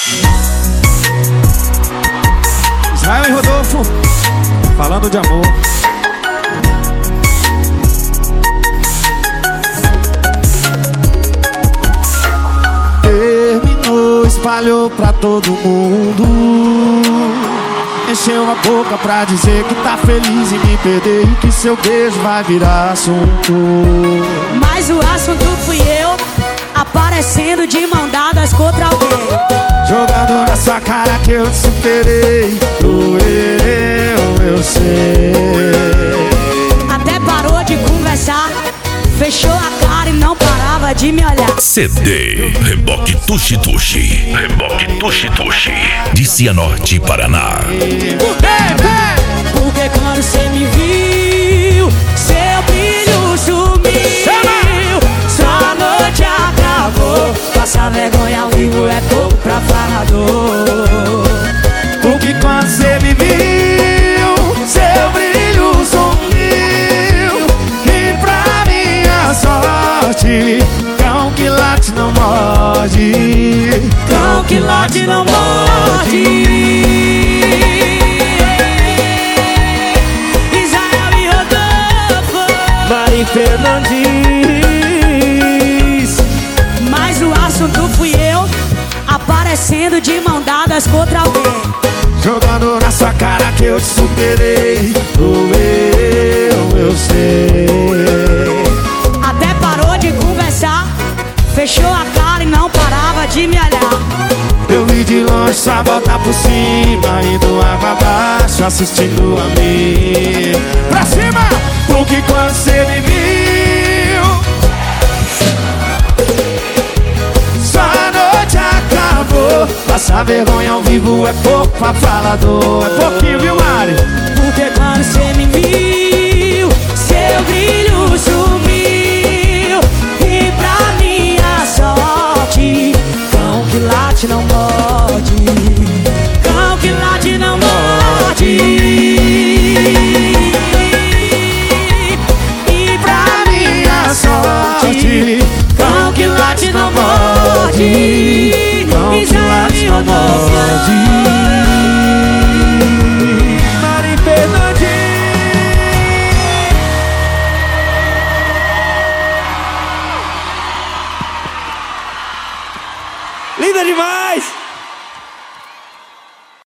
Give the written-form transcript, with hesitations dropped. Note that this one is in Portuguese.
Israel e Rodolfo, falando de amor. Terminou, espalhou pra todo mundo. Encheu a boca pra dizer que tá feliz em me perder e que seu beijo vai virar assunto. Mas o assunto fui eu, aparecendo de mão dadas contra alguém, jogando na sua cara que eu te superei. Doeu, eu sei. Até parou de conversar, fechou a cara e não parava de me olhar. CD Reboque Tuxi Tuxi. Reboque Tuxi Tuxi, de Cianorte, Paraná. Porque quando cê me viu, seu brilho sumiu. Sua noite acabou. Passar vergonha ao vivo é pouco pra falador. Porque quando cê me viu, seu brilho sumiu. E pra minha sorte, cão que late não morde. Cão que late não morde. Israel e Rodolfo, Mari Fernandes. mas o assunto fui eu, aparecendo de mão dadas contra alguém, Jogando na sua cara que eu te superei. Doeu, eu sei. até parou de conversar, fechou a cara e não parava de me olhar. Eu vi de longe só voltar por cima, indo água abaixo, assistindo a mim. Pra cima! Porque quando cê me viu, sua noite acabou. Passar vergonha ao vivo é pouco pra falador. É pouquinho, viu, Mari? Porque quando cê me viu, seu brilho